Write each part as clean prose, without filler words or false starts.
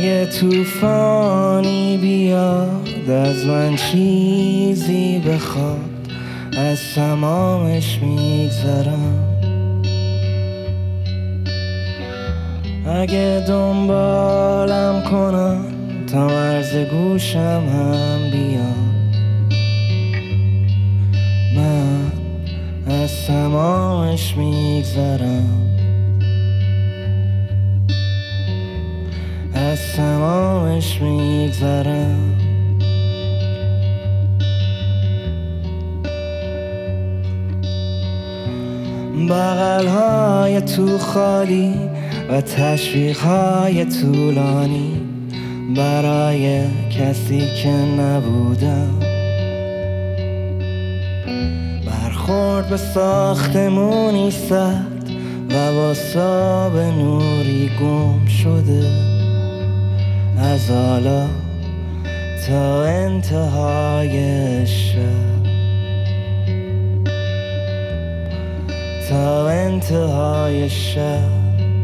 اگه توفانی بیاد از من چیزی بخواد، از تمامش میگذرم. اگه دنبالم کنن تا مرز گوشم هم بیاد، من از تمامش میگذرم، از تمامش میگذرم. بغل‌های تو خالی و تشویق‌های طولانی برای کسی که نبودم. برخورد به ساختمونی سرد و با ساب نوری گم شده، از حالا تا انتهای شب، تا انتهای شب.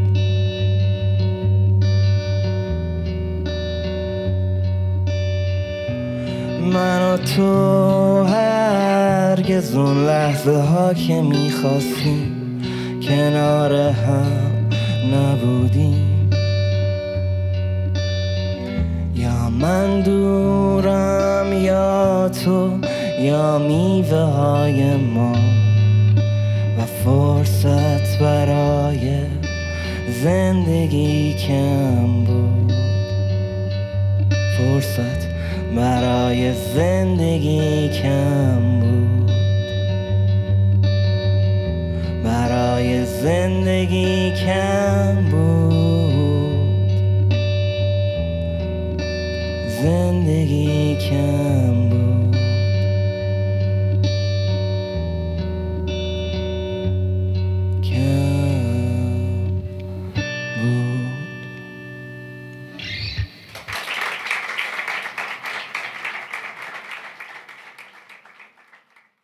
من و تو هرگز اون لحظه ها که میخواستیم کنار هم نبودیم. یا من دورم یا تو، یا میوه های ما و فرصت برای زندگی کم بود. فرصت برای زندگی کم بود، برای زندگی کم بود، زندگی کم بود.